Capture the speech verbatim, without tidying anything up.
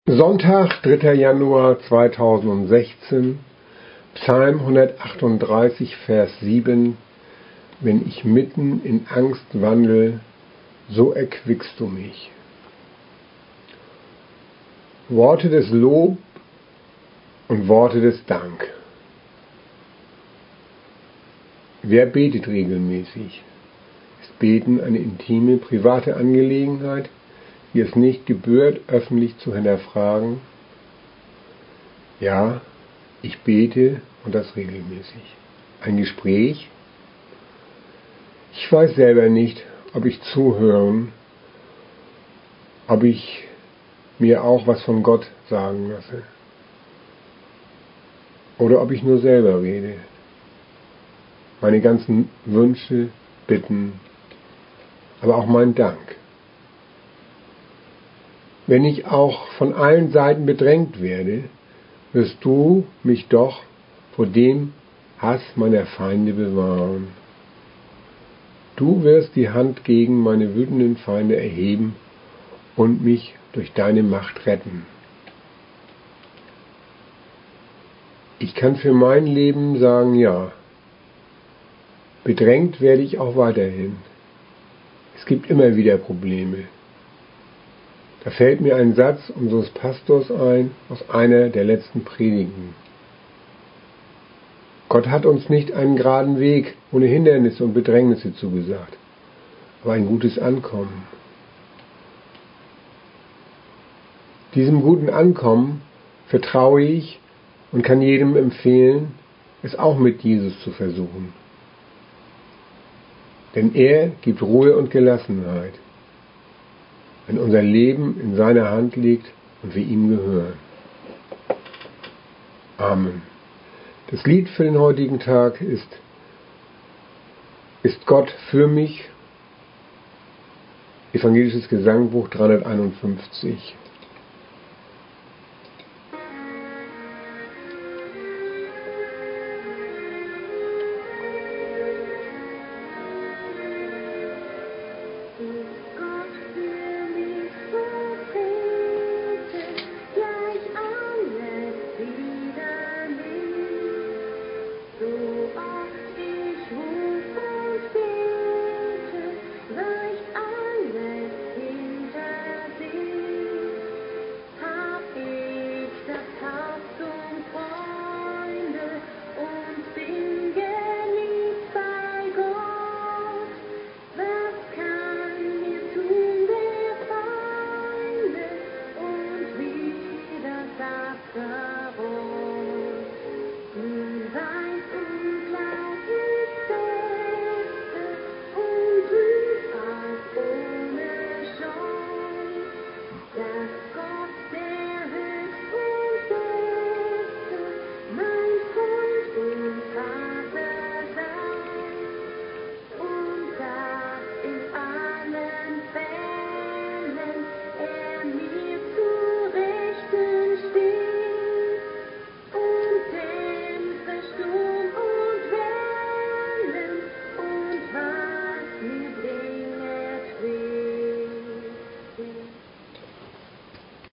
Sonntag, dritter Januar zweitausendsechzehn, Psalm hundertachtunddreißig, Vers sieben. Wenn ich mitten in Angst wandel, so erquickst du mich. Worte des Lob und Worte des Dank. Wer betet regelmäßig? Ist Beten eine intime, private Angelegenheit, die es nicht gebührt, öffentlich zu hinterfragen? Ja, ich bete und das regelmäßig. Ein Gespräch? Ich weiß selber nicht, ob ich zuhören, ob ich mir auch was von Gott sagen lasse. Oder ob ich nur selber rede. Meine ganzen Wünsche, Bitten, aber auch mein Dank. Wenn ich auch von allen Seiten bedrängt werde, wirst du mich doch vor dem Hass meiner Feinde bewahren. Du wirst die Hand gegen meine wütenden Feinde erheben und mich durch deine Macht retten. Ich kann für mein Leben sagen, ja, bedrängt werde ich auch weiterhin. Es gibt immer wieder Probleme. Da fällt mir ein Satz unseres Pastors ein aus einer der letzten Predigten. Gott hat uns nicht einen geraden Weg ohne Hindernisse und Bedrängnisse zugesagt, aber ein gutes Ankommen. Diesem guten Ankommen vertraue ich und kann jedem empfehlen, es auch mit Jesus zu versuchen. Denn er gibt Ruhe und Gelassenheit, wenn unser Leben in seiner Hand liegt und wir ihm gehören. Amen. Das Lied für den heutigen Tag ist Ist Gott für mich? Evangelisches Gesangbuch dreihunderteinundfünfzig.